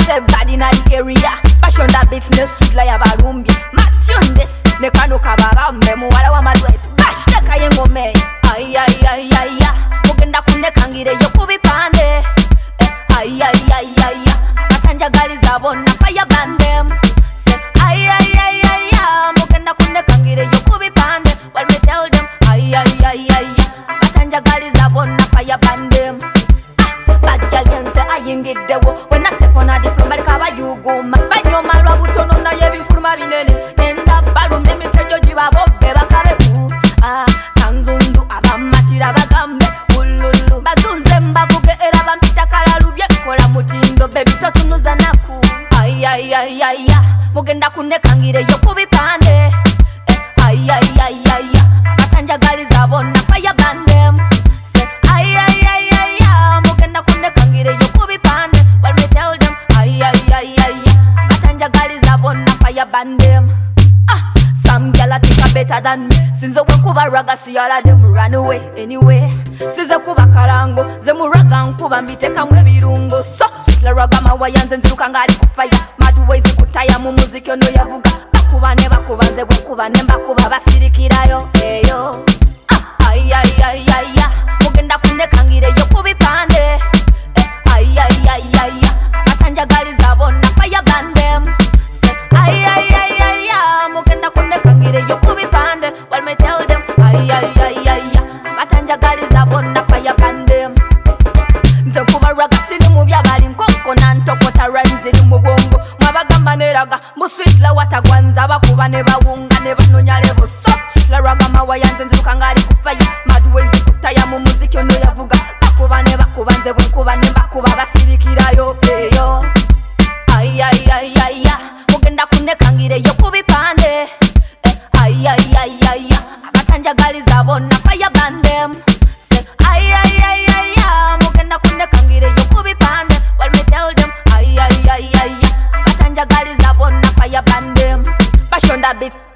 everybody in the area. Passion that business sweet like a barumbia. Matune this, nekano kabarambe muwala wa madwetu. Bash teka yengome. Ay ay ay ay ay. Mugenda kunekangire yokubipande. Ay ay ay ay. Batanjagaliza bonna fire bandem. Say ay ay ay ay. Mugenda kunekangire yokubipande. Well me tell them ay ay ay ay. Batanjagaliza bonna fire bandem. Bad girl can say I ain't get the wo. When I step on a different body cover you go mad. Bad your man rabuto no na yebi furuma binene. Nenda barum me tell you jiba bo beba kare ku. Kanzundu abamatira bagambe ululu. Bazunze mbaguge era bampita kalalu bye kola mutindo baby totunuza naku. Ay ay ay ay mugenda kunekangire yokubipande. Ay ay ay ay batanjagaliza bonna fire bandem. Say ay ay ay ay mugenda kunekangire yokubipande. Well me tell them ay ay ay ay batanjagaliza bonna fire bandem. Some gyal a think a better than me. Since the kuba raga see all of them run away anyway. Since the kuba karango zemu raga nkuba mbiteka mwe birungo. So la raga mawayanze nzirukangari kufaya. Madu wezi kutaya mu muziki ono yavuga. Bakuba ne bakubanze bukuba ne bakuba basirikirayo eyo. Ay ay ay ay mugenda kunekangire yokubipande. Ay ay ay ay batanjagaliza bonna fire bandem. Say ay ay ay ay mugenda kunekangire yokubipande. Well me tell them ay ay ay ay batanjagaliza bonna fire bandem. Nze kuba raga sini mu byabali nkoko nantokota rhymes ni mu bongo. Mwabagamba ne raga mu sweet la watagwanza bakuba ne bawunga ne banonya level so la raga mawayanze nzirukangari kufaya. Madwezi kutaya mu muziki ono yavuga. Bakuba ne bakubanze bukuba ne bakuba basirikirayo eyo. Ay ay ay ay mugenda kunekangire yokubipande. Ay ay ay ay batanjagaliza bonna fire bandem. Say ay ay ay ay mugenda kunekangire yokubipande. Well me tell them ay ay ay ay batanjagaliza bonna fire bandem. Passion that bit